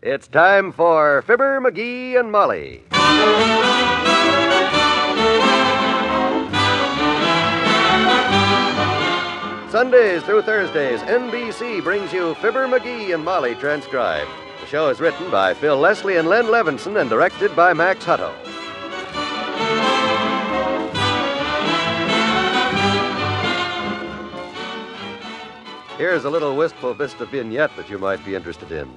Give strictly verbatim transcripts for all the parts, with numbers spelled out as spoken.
It's time for Fibber, McGee, and Molly. Sundays through Thursdays, N B C brings you Fibber, McGee, and Molly transcribed. The show is written by Phil Leslie and Len Levinson and directed by Max Hutto. Here's a little Wistful Vista vignette that you might be interested in.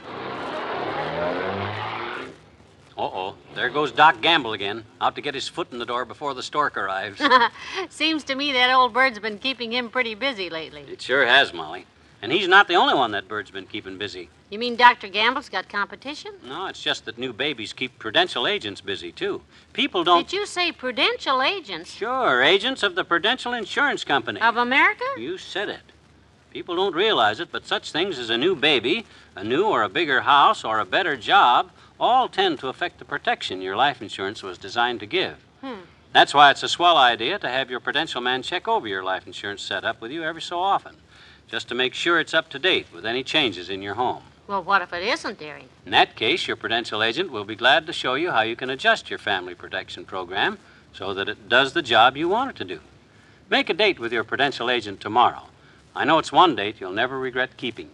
Uh-oh. There goes Doc Gamble again, out to get his foot in the door before the stork arrives. Seems to me that old bird's been keeping him pretty busy lately. It sure has, Molly. And he's not the only one that bird's been keeping busy. You mean Doctor Gamble's got competition? No, it's just that new babies keep Prudential agents busy, too. People don't... Did you say Prudential agents? Sure, agents of the Prudential Insurance Company. Of America? You said it. People don't realize it, but such things as a new baby, a new or a bigger house, or a better job all tend to affect the protection your life insurance was designed to give. Hmm. That's why it's a swell idea to have your Prudential man check over your life insurance setup with you every so often, just to make sure it's up to date with any changes in your home. Well, what if it isn't, dearie? In that case, your Prudential agent will be glad to show you how you can adjust your family protection program so that it does the job you want it to do. Make a date with your Prudential agent tomorrow. I know it's one date you'll never regret keeping.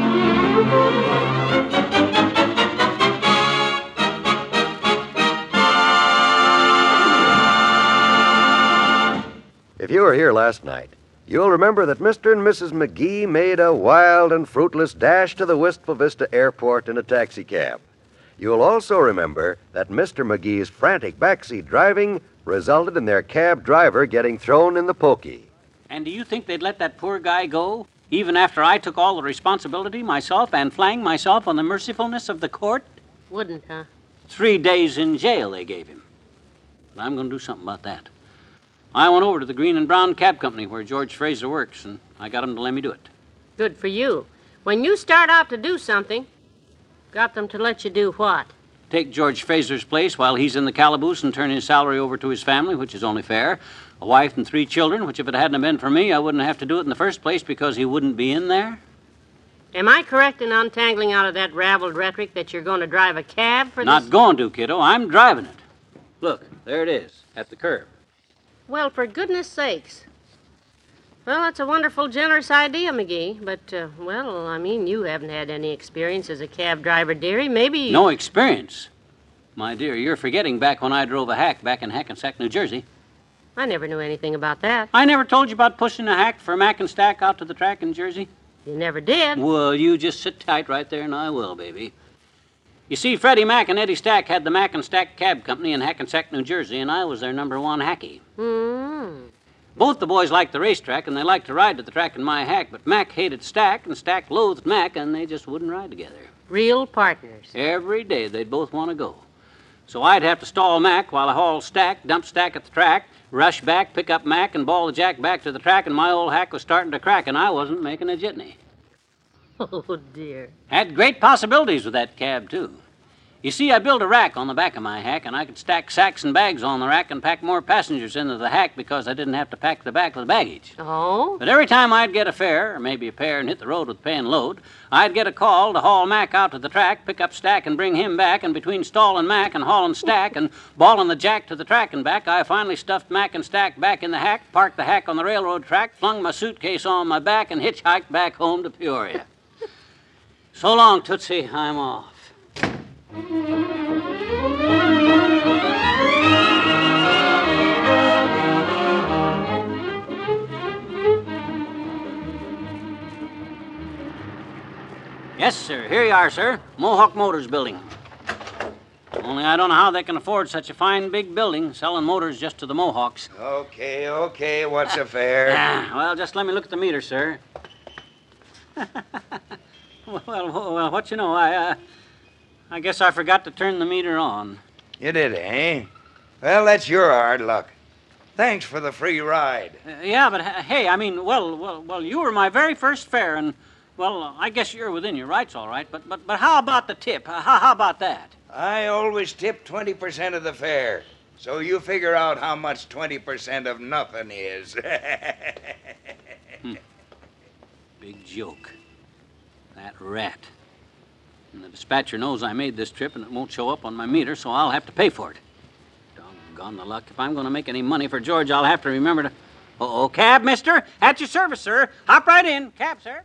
If you were here last night, you'll remember that Mister and Missus McGee made a wild and fruitless dash to the Wistful Vista Airport in a taxicab. You'll also remember that Mister McGee's frantic backseat driving resulted in their cab driver getting thrown in the pokey. And do you think they'd let that poor guy go, even after I took all the responsibility myself and flanged myself on the mercifulness of the court? Wouldn't, huh? Three days in jail they gave him. But I'm going to do something about that. I went over to the Green and Brown Cab Company where George Fraser works, and I got him to let me do it. Good for you. When you start out to do something, got them to let you do what? Take George Fraser's place while he's in the calaboose and turn his salary over to his family, which is only fair. A wife and three children, which if it hadn't been for me, I wouldn't have to do it in the first place because he wouldn't be in there. Am I correct in untangling out of that raveled rhetoric that you're going to drive a cab for Not this? Not going to, kiddo. I'm driving it. Look, there it is, at the curb. Well, for goodness sakes. Well, that's a wonderful, generous idea, McGee. But, uh, well, I mean, you haven't had any experience as a cab driver, dearie. Maybe... No experience? My dear, you're forgetting back when I drove a hack back in Hackensack, New Jersey. I never knew anything about that. I never told you about pushing a hack for Mack and Stack out to the track in Jersey? You never did. Well, you just sit tight right there and I will, baby. You see, Freddie Mack and Eddie Stack had the Mack and Stack Cab Company in Hackensack, New Jersey, and I was their number one hacky. Hmm. Both the boys liked the racetrack, and they liked to ride to the track in my hack, but Mack hated Stack, and Stack loathed Mack, and they just wouldn't ride together. Real partners. Every day they'd both want to go. So I'd have to stall Mack while I hauled Stack, dump Stack at the track, rush back, pick up Mack, and ball the jack back to the track, and my old hack was starting to crack, and I wasn't making a jitney. Oh, dear. Had great possibilities with that cab, too. You see, I built a rack on the back of my hack, and I could stack sacks and bags on the rack and pack more passengers into the hack because I didn't have to pack the back with baggage. Oh? But every time I'd get a fare, or maybe a pair, and hit the road with pay and load, I'd get a call to haul Mack out to the track, pick up Stack and bring him back, and between stalling Mack and hauling Stack and balling the jack to the track and back, I finally stuffed Mack and Stack back in the hack, parked the hack on the railroad track, flung my suitcase on my back, and hitchhiked back home to Peoria. So long, Tootsie, I'm off. Yes, sir. Here you are, sir. Mohawk Motors building. Only I don't know how they can afford such a fine big building, selling motors just to the Mohawks. Okay, okay. What's the fare? Ah, well, just let me look at the meter, sir. well, well, well, what you know, I, uh, I guess I forgot to turn the meter on. You did, eh? Well, that's your hard luck. Thanks for the free ride. Uh, yeah, but uh, hey, I mean, well, well, well, you were my very first fare, and well, I guess you're within your rights, all right. But, but, but how about the tip? How, how about that? I always tip twenty percent of the fare, so you figure out how much twenty percent of nothing is. hmm. Big joke. That rat. And the dispatcher knows I made this trip and it won't show up on my meter, so I'll have to pay for it. Doggone the luck. If I'm going to make any money for George, I'll have to remember to... Oh, cab, mister? At your service, sir. Hop right in. Cab, sir.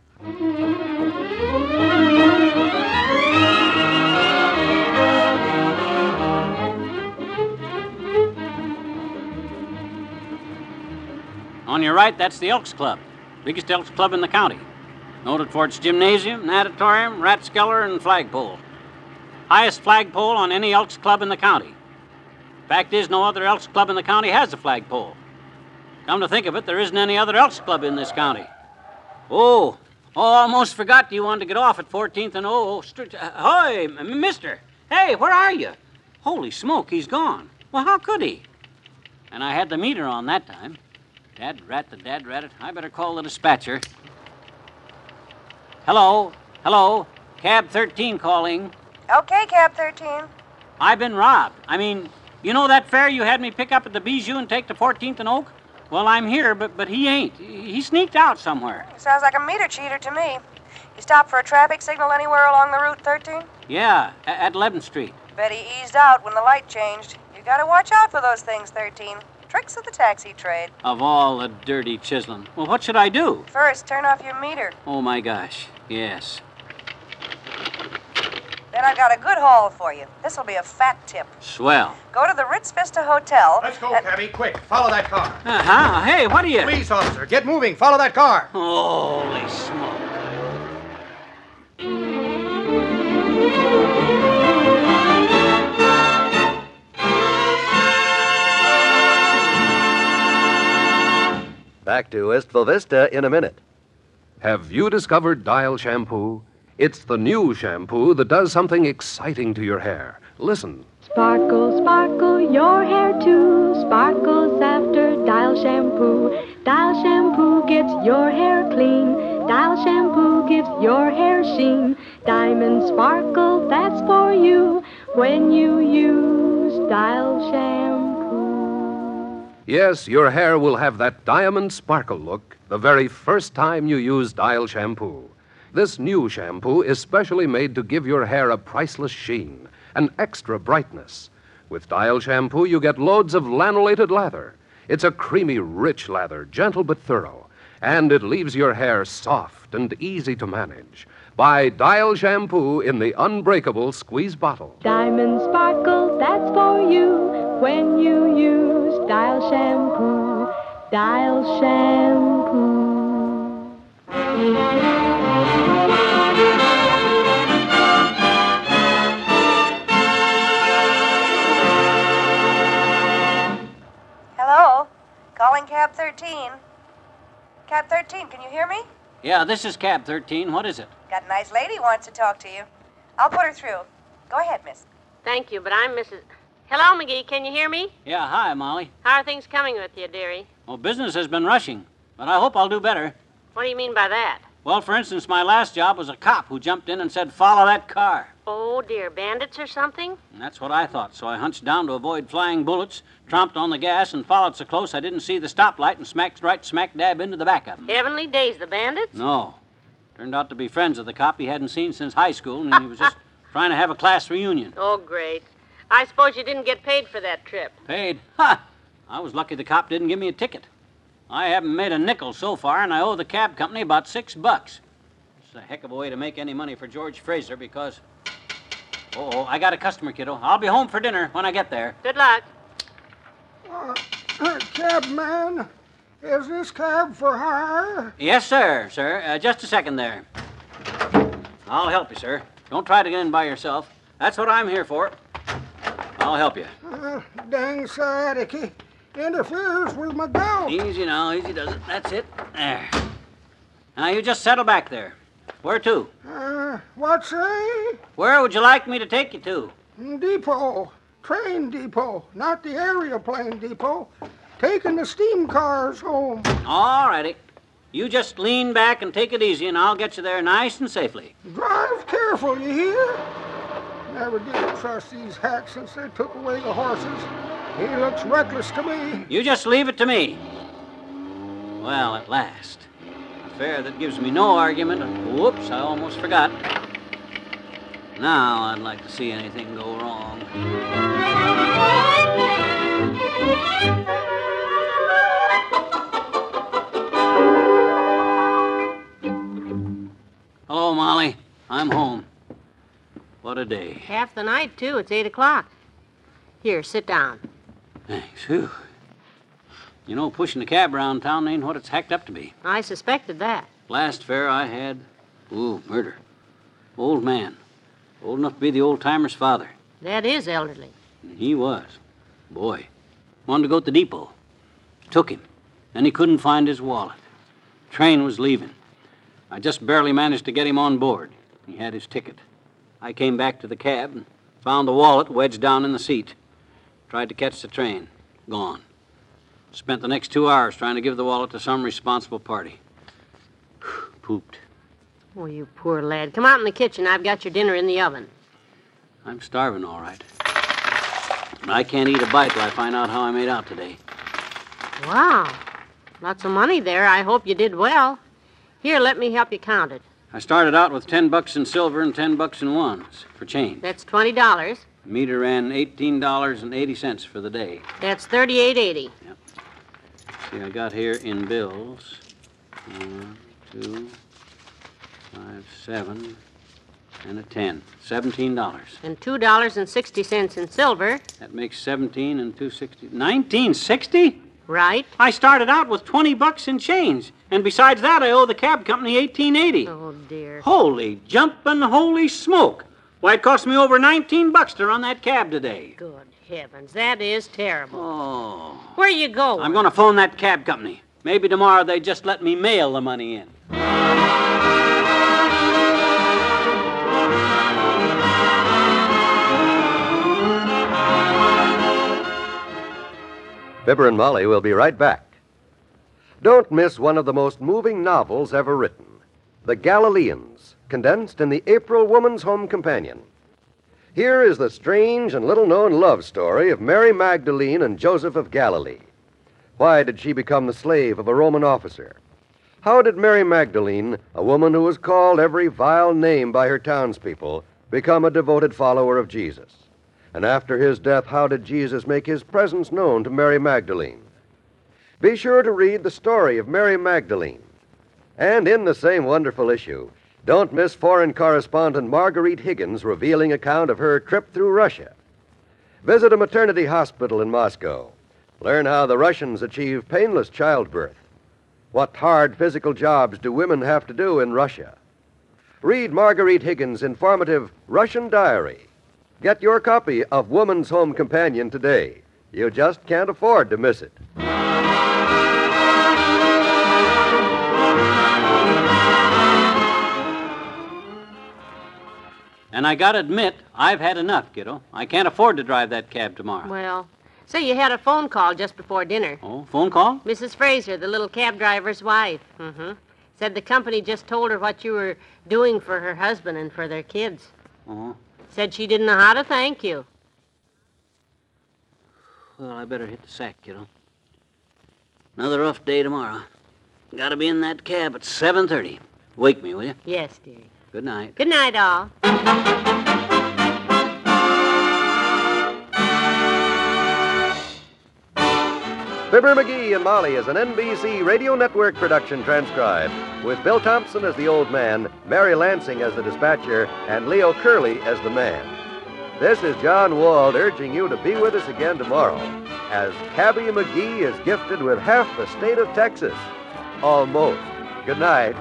On your right, that's the Elks Club. Biggest Elks Club in the county. Noted for its gymnasium, natatorium, rathskeller, and flagpole. Highest flagpole on any Elks Club in the county. Fact is, no other Elks Club in the county has a flagpole. Come to think of it, there isn't any other Elks Club in this county. Oh, oh, almost forgot you wanted to get off at fourteenth and oh, Street. Uh, Hoy, m- mister. Hey, where are you? Holy smoke, he's gone. Well, how could he? And I had the meter on that time. Dad rat the dad rat it. I better call the dispatcher. Hello, hello, cab thirteen calling. Okay, cab thirteen. I've been robbed. I mean, you know that fare you had me pick up at the Bijou and take to fourteenth and Oak? Well, I'm here, but but he ain't. He sneaked out somewhere. Sounds like a meter cheater to me. You stopped for a traffic signal anywhere along the route thirteen? Yeah, a- at eleventh Street. Bet he eased out when the light changed. You gotta watch out for those things, thirteen. Tricks of the taxi trade. Of all the dirty chiseling. Well, what should I do? First, turn off your meter. Oh, my gosh. Yes. Then I've got a good haul for you. This'll be a fat tip. Swell. Go to the Ritz Vista Hotel. Let's go, and- cabby. Quick. Follow that car. Uh-huh. Hey, what are you... Please, officer. Get moving. Follow that car. Holy smoke. Back to Wistful Vista in a minute. Have you discovered Dial Shampoo? It's the new shampoo that does something exciting to your hair. Listen. Sparkle, sparkle, your hair too sparkles after Dial Shampoo. Dial Shampoo gets your hair clean. Dial Shampoo gives your hair sheen. Diamond sparkle, that's for you when you use Dial Shampoo. Yes, your hair will have that diamond sparkle look the very first time you use Dial Shampoo. This new shampoo is specially made to give your hair a priceless sheen, an extra brightness. With Dial Shampoo, you get loads of lanolated lather. It's a creamy, rich lather, gentle but thorough, and it leaves your hair soft and easy to manage. Buy Dial Shampoo in the unbreakable squeeze bottle. Diamond sparkle, that's for you when you use Dial Shampoo. Dial Shampoo. Hello? Calling cab thirteen. Cab thirteen, can you hear me? Yeah, this is cab thirteen. What is it? Got a nice lady wants to talk to you. I'll put her through. Go ahead, miss. Thank you, but I'm Missus Hello, McGee. Can you hear me? Yeah, hi, Molly. How are things coming with you, dearie? Well, business has been rushing, but I hope I'll do better. What do you mean by that? Well, for instance, my last job was a cop who jumped in and said, follow that car. Oh, dear. Bandits or something? And that's what I thought, so I hunched down to avoid flying bullets, tromped on the gas, and followed so close I didn't see the stoplight and smacked right smack dab into the back of him. Heavenly days, the bandits? No. Turned out to be friends of the cop he hadn't seen since high school, and he was just trying to have a class reunion. Oh, great. I suppose you didn't get paid for that trip. Paid? Ha! I was lucky the cop didn't give me a ticket. I haven't made a nickel so far, and I owe the cab company about six bucks. It's a heck of a way to make any money for George Fraser because... Oh, I got a customer, kiddo. I'll be home for dinner when I get there. Good luck. Uh, uh, cabman, is this cab for hire? Yes, sir, sir. Uh, just a second there. I'll help you, sir. Don't try to get in by yourself. That's what I'm here for. I'll help you. Uh, dang sadick, he interferes with my gout. Easy now, easy does it. That's it. There. Now, you just settle back there. Where to? Uh, what say? Where would you like me to take you to? Depot. Train depot, not the aeroplane depot. Taking the steam cars home. All righty. You just lean back and take it easy, and I'll get you there nice and safely. Drive careful, you hear? Never did trust these hacks since they took away the horses. He looks reckless to me. You just leave it to me. Well, at last. A fare that gives me no argument. And whoops, I almost forgot. Now I'd like to see anything go wrong. Hello, Molly. I'm home. What a day. Half the night, too. It's eight o'clock. Here, sit down. Thanks. Whew. You know, pushing a cab around town ain't what it's hacked up to be. I suspected that. Last fare I had, ooh, murder. Old man. Old enough to be the old-timer's father. That is elderly. And he was. Boy. Wanted to go to the depot. Took him. Then he couldn't find his wallet. Train was leaving. I just barely managed to get him on board. He had his ticket. I came back to the cab and found the wallet wedged down in the seat. Tried to catch the train. Gone. Spent the next two hours trying to give the wallet to some responsible party. Pooped. Oh, you poor lad. Come out in the kitchen. I've got your dinner in the oven. I'm starving, all right. But I can't eat a bite till I find out how I made out today. Wow. Lots of money there. I hope you did well. Here, let me help you count it. I started out with ten bucks in silver and ten bucks in ones for change. That's twenty dollars. The meter ran eighteen dollars and eighty cents for the day. That's thirty-eight eighty. Yep. See, I got here in bills. One, two, five, seven, and a ten. Seventeen dollars. And two dollars and sixty cents in silver. That makes seventeen and two sixty. Nineteen sixty? Right. I started out with twenty bucks in change. And besides that, I owe the cab company eighteen eighty. Oh, dear. Holy jumpin' holy smoke. Why, it cost me over nineteen bucks to run that cab today. Good heavens, that is terrible. Oh. Where you going? I'm going to phone that cab company. Maybe tomorrow they just let me mail the money in. Fibber and Molly will be right back. Don't miss one of the most moving novels ever written, The Galileans, condensed in the April Woman's Home Companion. Here is the strange and little-known love story of Mary Magdalene and Joseph of Galilee. Why did she become the slave of a Roman officer? How did Mary Magdalene, a woman who was called every vile name by her townspeople, become a devoted follower of Jesus? And after his death, how did Jesus make his presence known to Mary Magdalene? Be sure to read the story of Mary Magdalene. And in the same wonderful issue, don't miss foreign correspondent Marguerite Higgins' revealing account of her trip through Russia. Visit a maternity hospital in Moscow. Learn how the Russians achieve painless childbirth. What hard physical jobs do women have to do in Russia? Read Marguerite Higgins' informative Russian Diary. Get your copy of Woman's Home Companion today. You just can't afford to miss it. And I gotta admit, I've had enough, kiddo. I can't afford to drive that cab tomorrow. Well, say you had a phone call just before dinner. Oh, phone call? Missus Fraser, the little cab driver's wife. Mm-hmm. Said the company just told her what you were doing for her husband and for their kids. Uh-huh. Said she didn't know how to thank you. Well, I better hit the sack, kiddo. Another rough day tomorrow. Gotta be in that cab at seven thirty. Wake me, will you? Yes, dearie. Good night. Good night, all. Fibber McGee and Molly is an N B C Radio Network production transcribed, with Bill Thompson as the old man, Mary Lansing as the dispatcher, and Leo Curley as the man. This is John Wald urging you to be with us again tomorrow, as Cabby McGee is gifted with half the state of Texas. Almost. Good night.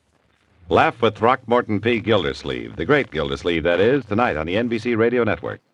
Laugh with Throckmorton P. Gildersleeve, the great Gildersleeve, that is, tonight on the N B C Radio Network.